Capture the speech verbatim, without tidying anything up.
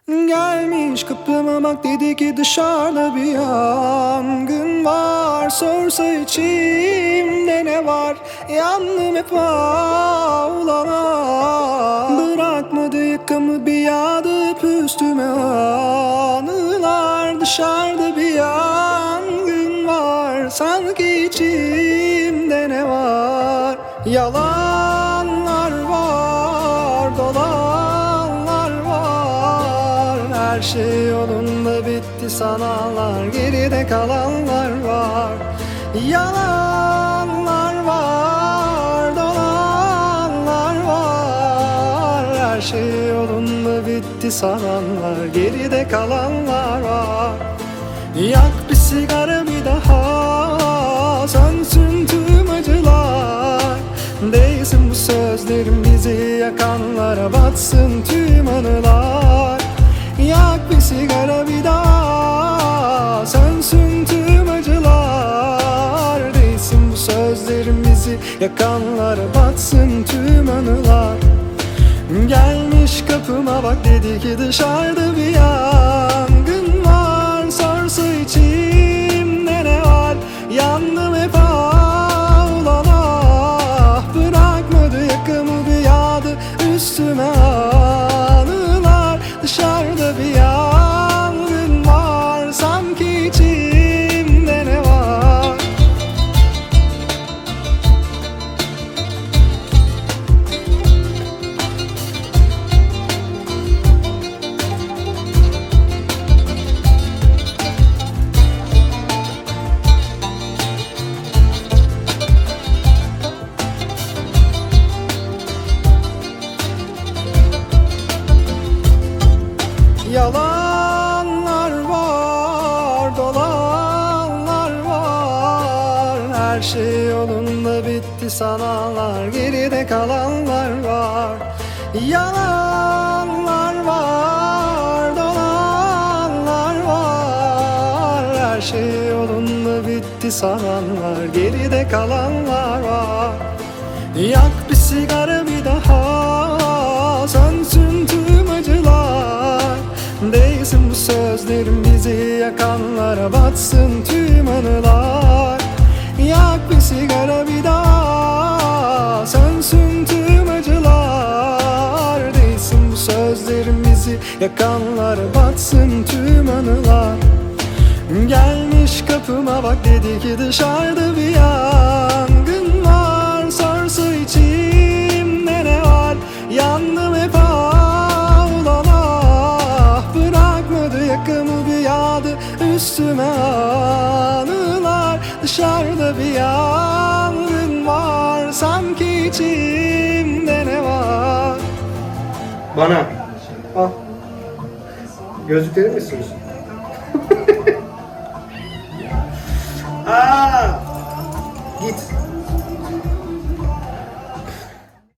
Gelmiş kapıma bak, dedi ki dışarıda bir yangın var. Sorsa içimde ne var, yandım hep ağlana. Bırakmadı yakamı, bir yağdı hep üstüme anılar. Dışarıda bir yangın var, sanki içimde ne var. Yalanlar var, dolanlar var. Her şey yolunda bitti sananlar, geride kalanlar var. Yalanlar var, dolanlar var. Her şey yolunda bitti sananlar, geride kalanlar var. Yak bir sigara bir daha, sönsün tüm acılar. Değsin bu sözlerim bizi yakanlara, batsın tüm anılar. Yak bir sigara bir daha, sönsün tüm acılar. Değsin bu sözlerim bizi yakanlara, batsın tüm anılar. Gelmiş kapıma bak, dedi ki dışarıda bir yangın var. Sorsa içimde ne var, yandım hep ağlana. Bırakmadı yakamı, bir yağdı üstüme anılar. Dışarıda bir yangın var, sanki içimde ne var. Yalanlar var, dolanlar var. Her şey yolunda bitti sananlar, geride kalanlar var. Yalanlar var, dolanlar var. Her şey yolunda bitti sananlar, geride kalanlar var. Yak bir sigara bir daha, sönsün tüm acılar. Değsin bu sözlerim bizi yakanlara, batsın tüm anılar. Yak bir sigara bir daha, sönsün tüm acılar. Değsin bu sözlerim bizi yakanlara, batsın tüm anılar. Gelmiş kapıma bak, dedi ki dışarıda bir yangın var. Sorsa içimde ne var, yandım hep ağlana. Bırakmadı yakamı, bir yağdı üstüme anılar. Dışarıda bir yangın var, sanki içimde ne var. Bana. Al. Gözlükleri mi istiyorsun?